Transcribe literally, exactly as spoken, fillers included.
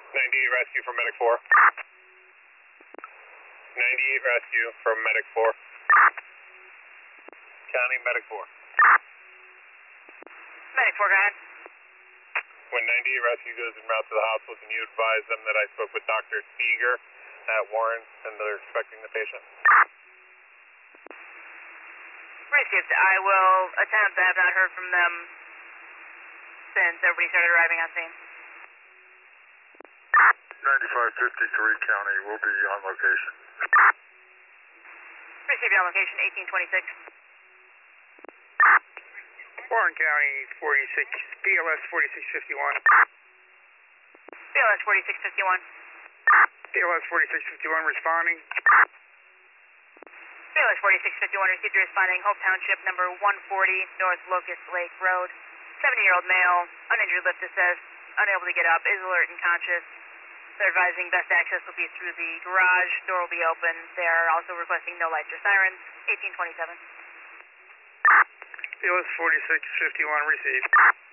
ninety-eight rescue from Medic four. ninety-eight rescue from Medic four. County Medic four. Medic four, go ahead. When ninety-eight rescue goes en route to the hospital, can you advise them that I spoke with Doctor Seeger at Warren and they're expecting the patient? Received. I will attempt. I have not heard from them since everybody started arriving on scene. ninety-five fifty-three County will be on location. Received on location, eighteen twenty-six. Warren County, forty-six, B L S forty-six fifty-one. B L S forty-six fifty-one. B L S forty-six fifty-one responding. B L S forty-six fifty-one received, responding, Hope Township, number one forty, North Locust Lake Road. seventy-year-old male, uninjured lift assist, unable to get up, is alert and conscious. They're advising best access will be through the garage, door will be open. They're also requesting no lights or sirens, eighteen twenty-seven. B L S forty-six fifty-one received.